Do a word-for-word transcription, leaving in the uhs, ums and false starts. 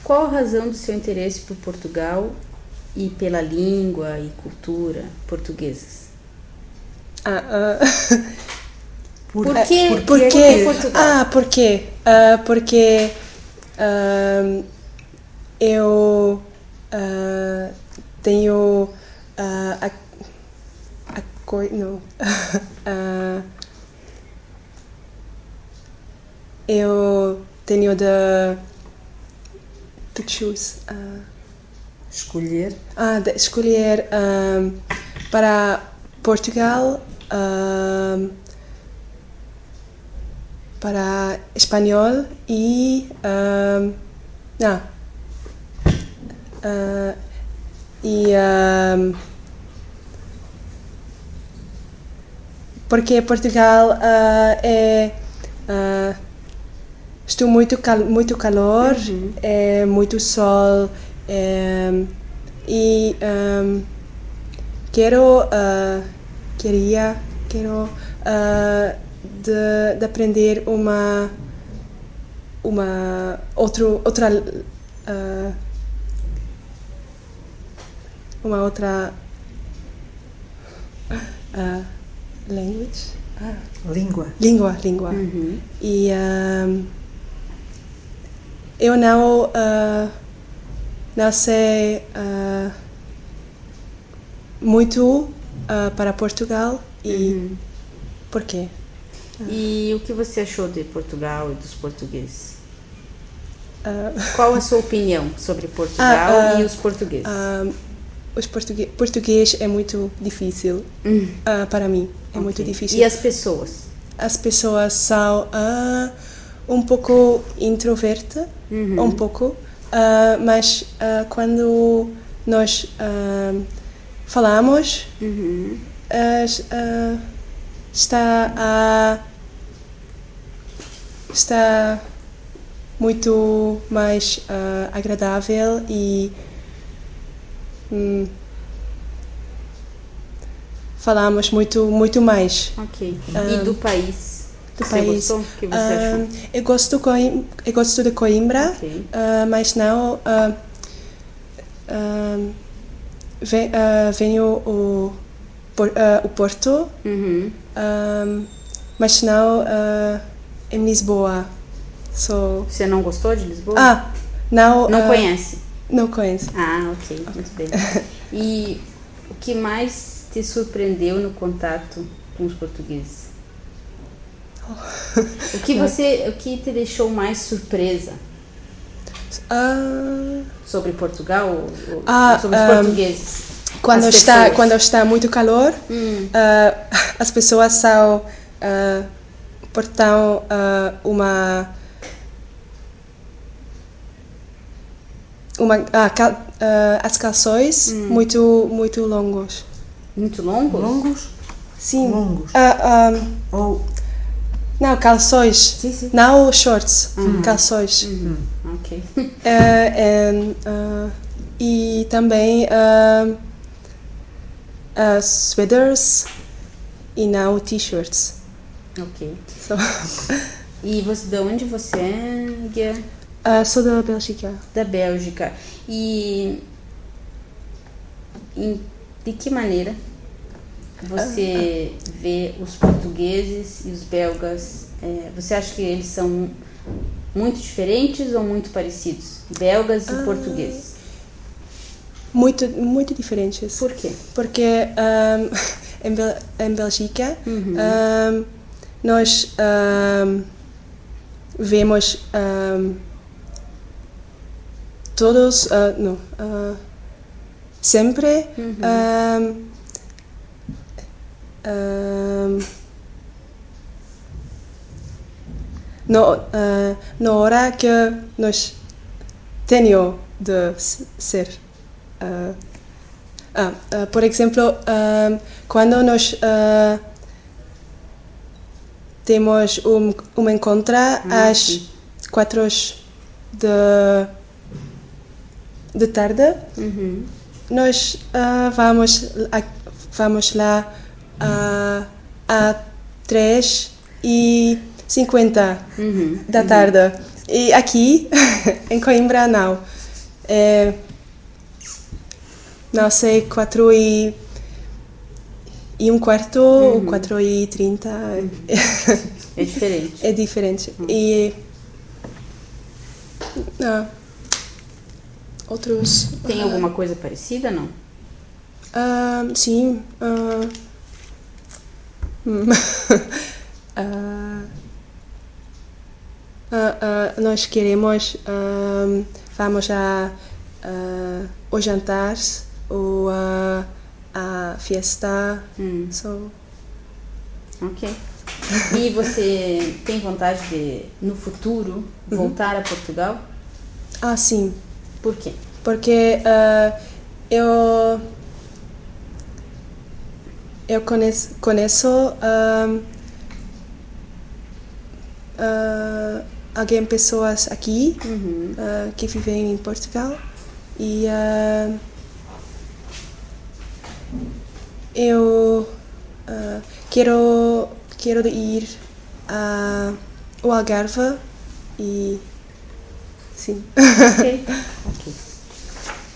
qual a razão do seu interesse por Portugal e pela língua e cultura portuguesas? Ah, uh, por, por quê? Por, por, por quê? Portugal? Ah, por quê? Uh, porque uh, eu uh, tenho uh, a, a coi, não, uh, eu tenho de to choose uh, escolher ah, de escolher um, para Portugal, um, para espanhol e um, não, uh, e um, porque Portugal uh, é uh, estou muito cal muito calor, uhum. é muito sol, é, e um, quero uh, queria quero uh, de, de aprender uma uma outro outra uh, uma outra uh, language ah. língua língua língua uhum. e um, eu não uh, não sei uh, muito uh, para Portugal e uhum. por quê? E o que você achou de Portugal e dos portugueses? Uh, Qual a sua opinião sobre Portugal ah, uh, e os portugueses? Uh, os português, português é muito difícil uhum. uh, para mim, é okay. muito difícil. E as pessoas? As pessoas são uh, um pouco introvertas, uhum. um pouco, uh, mas uh, quando nós uh, falamos, uhum. uh, uh, está a está muito mais uh, agradável e hum, falamos muito muito mais. Ok. Um, e do país? Do você país. Gostou? O que você um, achou? Eu gosto Coim eu gosto de Coimbra, okay. uh, mas não uh, uh, vem, uh, venho o por, uh, o Porto, uhum. um, mas não uh, em Lisboa. So, você não gostou de Lisboa? Ah, não. Não uh, conhece? Não conheço. Ah, ok, muito bem. E o que mais te surpreendeu no contato com os portugueses? Oh. O que você, o que te deixou mais surpresa? Uh, sobre Portugal ou, ah, sobre os um, portugueses? Quando está, quando está muito calor, hum. uh, as pessoas são uh, portam uh, uma uma ah, cal, uh, as calções hum. muito muito longos. Muito longos? Longos? Sim. Longos. Uh, um, Ou não, calções. Sim, sim. Não shorts. Uhum. Calções. Uhum. Ok. Uh, and, uh, e também uh, uh, sweaters e não t-shirts. Ok. So. E você, de onde você é, Guia? Uh, sou da Bélgica. Da Bélgica. E em, de que maneira você uh, uh. vê os portugueses e os belgas? É, você acha que eles são muito diferentes ou muito parecidos? Belgas e uh, portugueses? Muito, muito diferentes. Por quê? Porque um, em, Bel em Bélgica uhum. um, nós um, vemos um, todos, uh, não, uh, sempre uhum. um, um, no, uh, na hora que nós temos de ser. Uh, ah, uh, por exemplo, uh, quando nós uh, temos um, um encontro ah, às sim. quatro de, de tarde, uhum. nós uh, vamos, a, vamos lá uh, a três e cinquenta uhum. da tarde. Uhum. E aqui, em Coimbra, não. é, não sei, quatro e, e um quarto Uhum. ou quatro e trinta. Uhum. É diferente. É diferente. Uhum. E ah, outros... Tem ah, alguma coisa parecida, não? ah, sim. ah, hum, ah, ah, ah, nós queremos... ah, vamos a, a o jantar ou a, a festa. Hum. So, Ok. E você tem vontade de, no futuro, voltar a Portugal? ah, sim. Por quê? Porque ah, eu eu conheço, conheço ah, ah, alguém, pessoas aqui Uhum. ah, que vivem em Portugal e ah, eu ah, quero quero ir a o Algarve e sim. Ok. Ok.